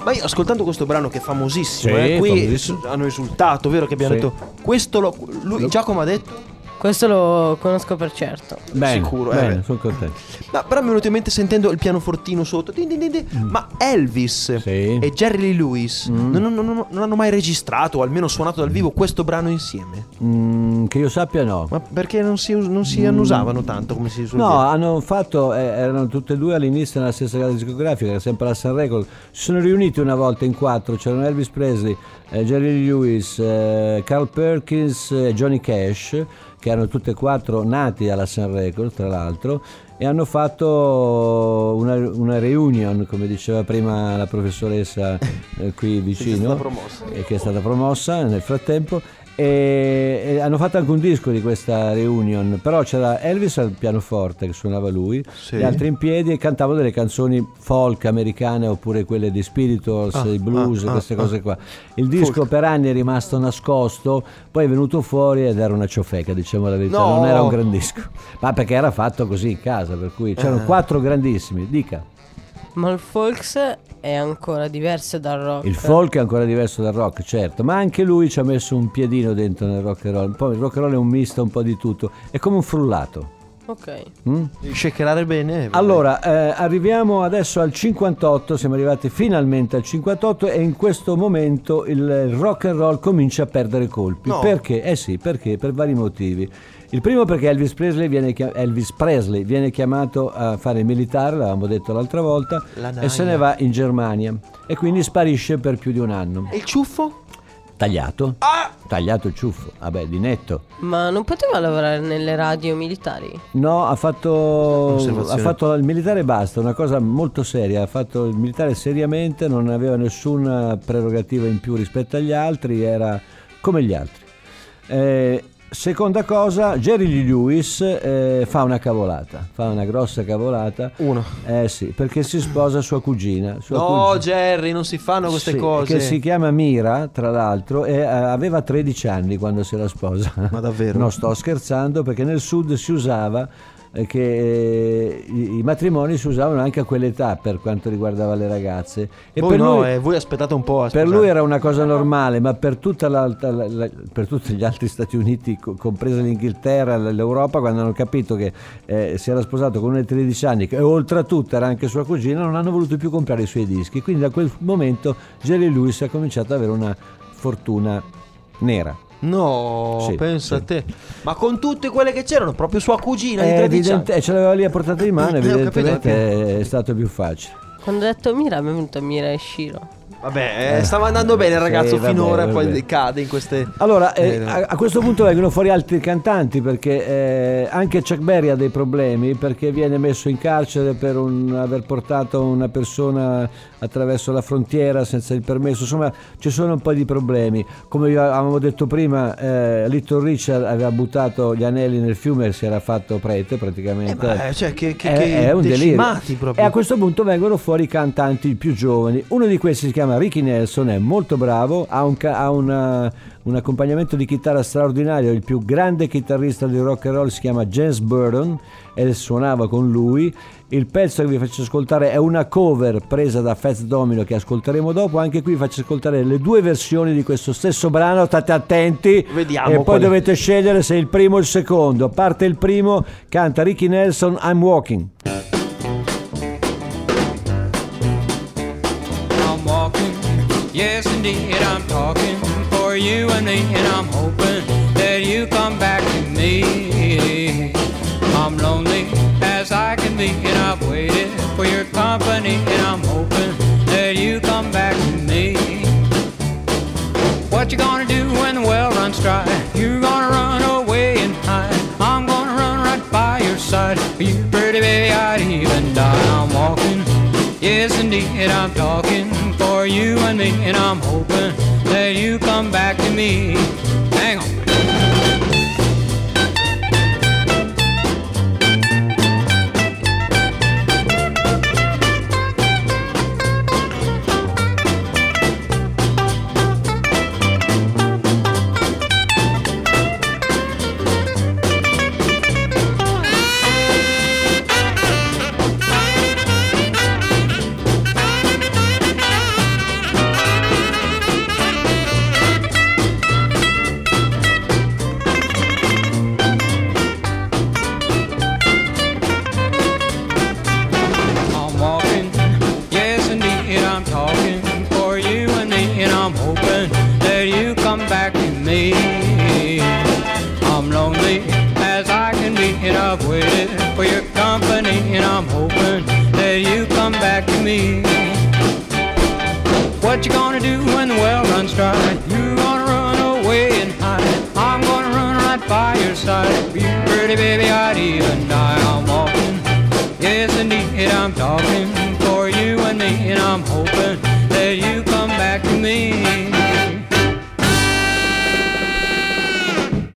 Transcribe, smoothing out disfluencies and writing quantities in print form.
Ma io ascoltando questo brano che è famosissimo, Sì, qui famosissimo. hanno esultato, vero che abbiamo Sì. detto questo Giacomo ha detto? Questo lo conosco per certo. Bene, Sicuro, bene, sono contento. No, però mi è venuto in mente sentendo il pianofortino sotto. Din din din din. Ma Elvis Sì. e Jerry Lee Lewis non hanno mai registrato o almeno suonato dal vivo questo brano insieme? Che io sappia no. Ma perché non si annusavano tanto come si suol No, dire? hanno fatto, erano tutte e due all'inizio nella stessa casa discografica, sempre la Sun Record. Si sono riuniti una volta in 4, c'erano Elvis Presley, Jerry Lee Lewis, Carl Perkins e Johnny Cash, che erano tutte e 4 nati alla Sun Record, tra l'altro, e hanno fatto una reunion, come diceva prima la professoressa qui vicino, che è stata promossa nel frattempo. E hanno fatto anche un disco di questa reunion, però c'era Elvis al pianoforte che suonava lui, Sì. gli altri in piedi e cantavano delle canzoni folk americane oppure quelle di Spirituals, i blues, queste cose qua. Il disco Folk. per anni è rimasto nascosto, poi è venuto fuori ed era una ciofeca, diciamo la verità, No. non era un gran disco, ma perché era fatto così in casa, per cui c'erano 4 grandissimi, dica. Ma il folk è ancora diverso dal rock. Il folk è ancora diverso dal rock, certo, ma anche lui ci ha messo un piedino dentro nel rock and roll. Poi il rock and roll è un misto un po' di tutto, è come un frullato. Ok. Devi shakerare bene. Allora, arriviamo adesso al 58, siamo arrivati finalmente al 58 e in questo momento il rock and roll comincia a perdere colpi. No. Perché? Eh sì, perché? Per vari motivi. Il primo perché Elvis Presley viene chiamato a fare il militare, l'avevamo detto l'altra volta, La e se ne va in Germania e quindi sparisce per più di un anno. E il ciuffo? Tagliato? Tagliato il ciuffo, vabbè, di netto. Ma non poteva lavorare nelle radio militari? No, ha fatto Osservazione. il militare e basta, una cosa molto seria, ha fatto il militare seriamente, non aveva nessuna prerogativa in più rispetto agli altri, era come gli altri. Seconda cosa, Jerry Lee Lewis fa una cavolata, fa una grossa cavolata. Uno. Sì, perché si sposa sua cugina. No, Jerry, non si fanno queste Sì, cose. che si chiama Mira, tra l'altro, e aveva 13 anni quando si era sposa. Ma davvero? Non sto scherzando, perché nel sud si usava che i matrimoni si usavano anche a quell'età per quanto riguardava le ragazze. E Voi per no, lui, voi aspettate un po' a per sposare. lui era una cosa normale, ma per tutti gli altri Stati Uniti, compresa l'Inghilterra, l'Europa, quando hanno capito che si era sposato con una di 13 anni e oltretutto era anche sua cugina, non hanno voluto più comprare i suoi dischi. Quindi da quel momento Jerry Lewis ha cominciato ad avere una fortuna nera. No, Sì, pensa sì. a te. Ma con tutte quelle che c'erano, proprio sua cugina di 13 anni. Ce l'aveva lì a portata di mano, Ho capito, evidentemente è stato più facile. Quando ho detto Mira mi è venuto Mira e Shiro. Vabbè, stava andando bene il ragazzo sì, vabbè, finora, vabbè. poi cade in queste. Allora, a questo punto vengono fuori altri cantanti, perché anche Chuck Berry ha dei problemi, perché viene messo in carcere per aver portato una persona attraverso la frontiera senza il permesso. Insomma, ci sono un po' di problemi. Come avevamo detto prima, Little Richard aveva buttato gli anelli nel fiume e si era fatto prete praticamente. Cioè, che È un delirio. decimati proprio. E a questo punto vengono fuori i cantanti più giovani. Uno di questi si chiama Ricky Nelson, è molto bravo, ha un accompagnamento di chitarra straordinario. Il più grande chitarrista di rock and roll si chiama James Burton e suonava con lui. Il pezzo che vi faccio ascoltare è una cover presa da Fats Domino che ascolteremo dopo. Anche qui vi faccio ascoltare le due versioni di questo stesso brano, state attenti. Vediamo e poi qual è. dovete scegliere se il primo o il secondo. A parte il primo, canta Ricky Nelson, I'm Walking. Yes, indeed, I'm talking for you and me, and I'm hoping that you come back to me. I'm lonely as I can be, and I've waited for your company, and I'm hoping that you come back to me. What you gonna do when the well runs dry? You're gonna run away and hide. I'm gonna run right by your side. For you, pretty baby, I'd even die. I'm walking, yes, indeed, I'm talking for you and me, and I'm hoping that you come back to me. Hang on. side. For you, pretty baby, I'd even die. I'm walking, yes indeed, I'm talking for you and me, and I'm hoping that you come back to me.